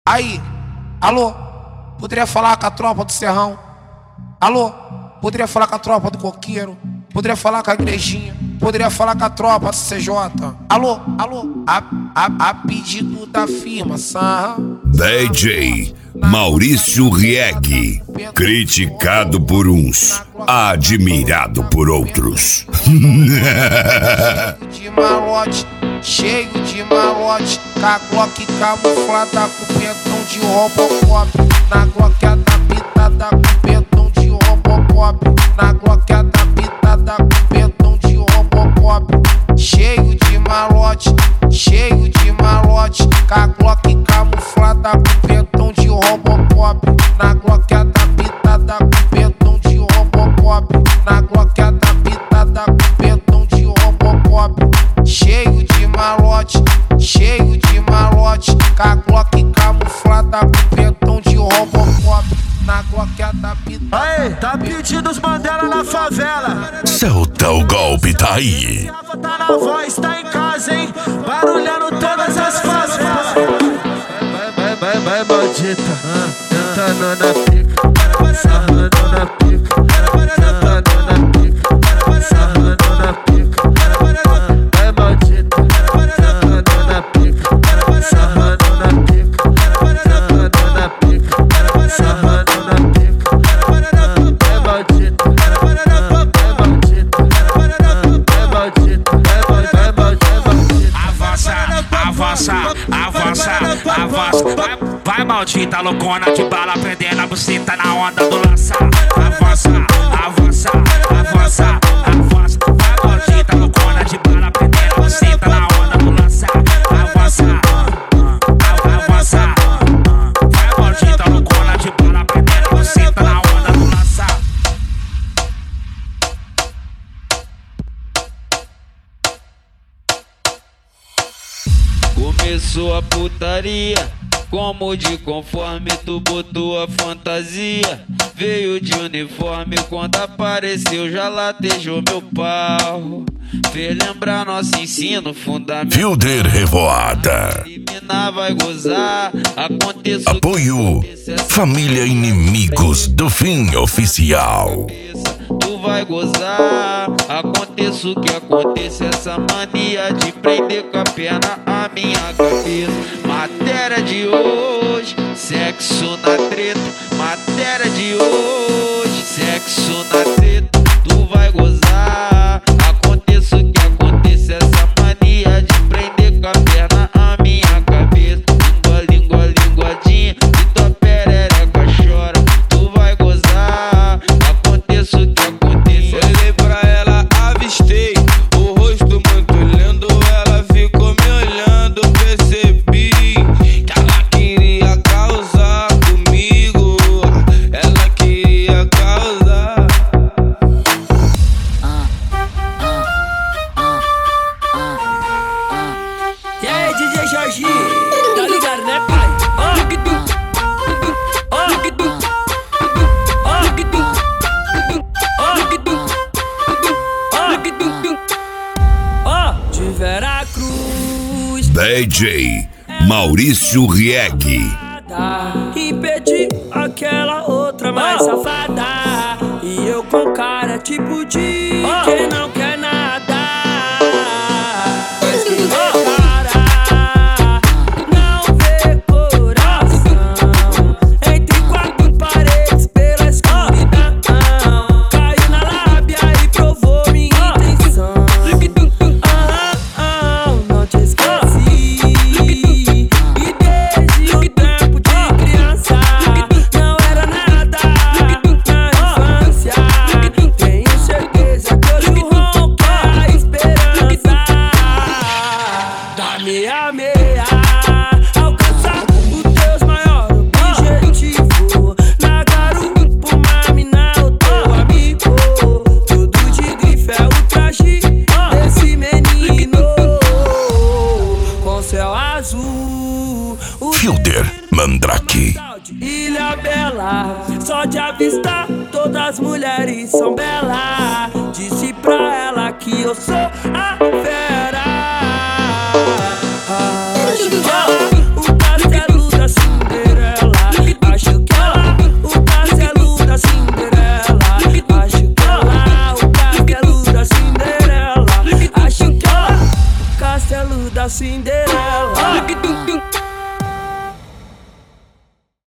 Aí, alô, poderia falar com a tropa do Serrão? Alô, poderia falar com a tropa do Coqueiro? Poderia falar com a igrejinha? Poderia falar com a tropa do CJ? Alô, a pedido da firma, Sarra. DJ Maurício Rieg, criticado por uns, admirado por outros. Cheio de malote, com a Glock camuflada com pentão de Robocop. Na Glock adaptada com pentão de Robocop. Na Glock adaptada com pentão de Robocop. Cheio de malote, com a Glock camuflada com pentão de Robocop. Na Glock adaptada com pentão de Robocop. Na Glock adaptada com pentão de Robocop. Cheio de malote, com a Glock camuflada com pentão de Robocop. Na Glock adaptada. Aê, tá pedindo os Mandela na favela. Solta o golpe, tá aí. Tá na voz, tá em casa, hein? Barulhando todas as favelas. Vai, maldita. Sentando na pica, sarrando na pica, sentando na pica, sarrando na pica. Vai, maldita. Sentando na pica, sarrando na pica, sentando na pica, sarrando na pica. Vai, maldita. Avança. Vai maldita loucona de bala, prendendo a buceta na onda do lança. Avança. Vai maldita loucona de bala, prendendo a buceta na onda do lança. Avança. Vai maldita loucona de bala, prendendo a buceta na onda do lança. Começou a putaria, como de conforme tu botou a fantasia. Veio de uniforme, quando apareceu já latejou meu pau. Fez lembrar nosso ensino fundamental. Fielder Revoada. Eliminar vai gozar, aconteça. Apoio Família Inimigos do Fim Oficial. Tu vai gozar, aconteça o que aconteça. Essa mania de prender com a perna a minha cabeça. Matéria de hoje, sexo na treta. Matéria de hoje, sexo na treta. Tu vai gozar, aconteça o que aconteça. Essa mania de prender com a perna a minha cabeça. Linguadinha, e tua perereca chora. Tu vai gozar, aconteça o que aconteça. Olhei pra ela, avistei o rosto muito lindo. Ela ficou me olhando, percebi que ela queria causar comigo. Ela queria causar. E aí, DJ Jorginho, tá ligado, né, pai? De Veracruz, DJ Maurício Rieg. impedi aquela outra mais safada. E eu com cara tipo de quem não quer nada. Mas quem vê cara não vê coração. Entre quatro paredes pela escuridão. Caiu na lábia e provou minha intenção. Não te esqueci. E desde o tempo de criança não era nada na infância. Tenho certeza que hoje o ronco é a esperança da meia alcançar o teus maior objetivo. Na garupa, uma mina, o teu amigo. Tudo de grife é o traje desse menino com céu azul. O Fielder Mandrake. Ilha Bela, só de avistar todas as mulheres são belas. Disse pra ela que eu sou a fera. O castelo da Cinderela. da Cinderela.